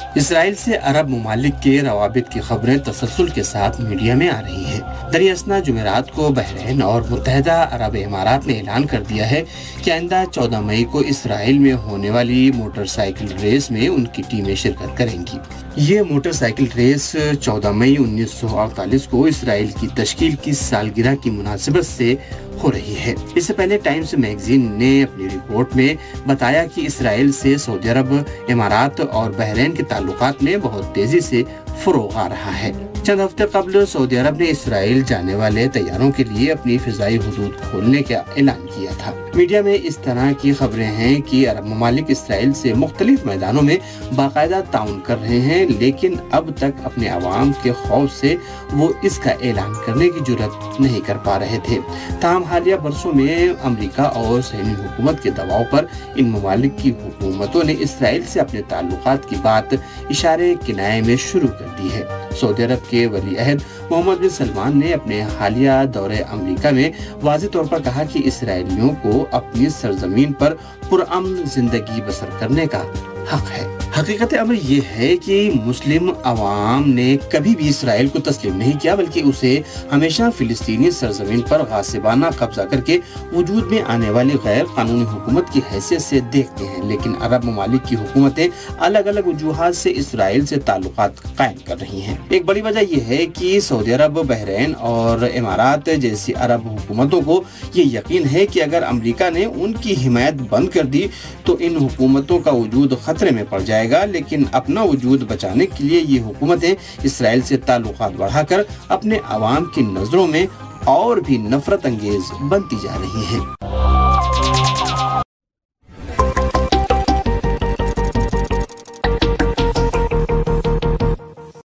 اسرائیل سے عرب ممالک کے روابط کی خبریں تسلسل کے ساتھ میڈیا میں آ رہی ہیں۔ دریں اثنا جمعرات کو بحرین اور متحدہ عرب امارات نے اعلان کر دیا ہے کہ آئندہ 14 مئی کو اسرائیل میں ہونے والی موٹر سائیکل ریس میں ان کی ٹیمیں شرکت کریں گی۔ یہ موٹر سائیکل ریس 14 مئی 1948 کو اسرائیل کی تشکیل کی سالگرہ کی مناسبت سے ہو رہی ہے۔ اس سے پہلے ٹائمز میگزین نے اپنی رپورٹ میں بتایا کہ اسرائیل سے سعودی عرب، امارات اور بحرین کے تعلقات میں بہت تیزی سے فروغ آ رہا ہے۔ چند ہفتے قبل سعودی عرب نے اسرائیل جانے والے طیاروں کے لیے اپنی فضائی حدود کھولنے کا اعلان کیا تھا۔ میڈیا میں اس طرح کی خبریں ہیں کہ عرب ممالک اسرائیل سے مختلف میدانوں میں باقاعدہ تعاون کر رہے ہیں، لیکن اب تک اپنے عوام کے خوف سے وہ اس کا اعلان کرنے کی جرات نہیں کر پا رہے تھے۔ تاہم حالیہ برسوں میں امریکہ اور صہیونی حکومت کے دباؤ پر ان ممالک کی حکومتوں نے اسرائیل سے اپنے تعلقات کی بات اشارے کنائے میں شروع کر دی ہے۔ سعودی عرب کے ولی عہد محمد بن سلمان نے اپنے حالیہ دورے امریکہ میں واضح طور پر کہا کہ اسرائیلیوں کو اپنی سرزمین پر پرامن زندگی بسر کرنے کا حق ہے۔ حقیقت امر یہ ہے کہ مسلم عوام نے کبھی بھی اسرائیل کو تسلیم نہیں کیا، بلکہ اسے ہمیشہ فلسطینی سرزمین پر غاصبانہ قبضہ کر کے وجود میں آنے والی غیر قانونی حکومت کی حیثیت سے دیکھتے ہیں۔ لیکن عرب ممالک کی حکومتیں الگ الگ وجوہات سے اسرائیل سے تعلقات قائم کر رہی ہیں۔ ایک بڑی وجہ یہ ہے کہ سعودی عرب، بحرین اور امارات جیسی عرب حکومتوں کو یہ یقین ہے کہ اگر امریکہ نے ان کی حمایت بند کر دی تو ان حکومتوں کا وجود خطرے میں پڑ جائے گا، لیکن اپنا وجود بچانے کے لیے یہ حکومتیں اسرائیل سے تعلقات بڑھا کر اپنے عوام کی نظروں میں اور بھی نفرت انگیز بنتی جا رہی ہیں۔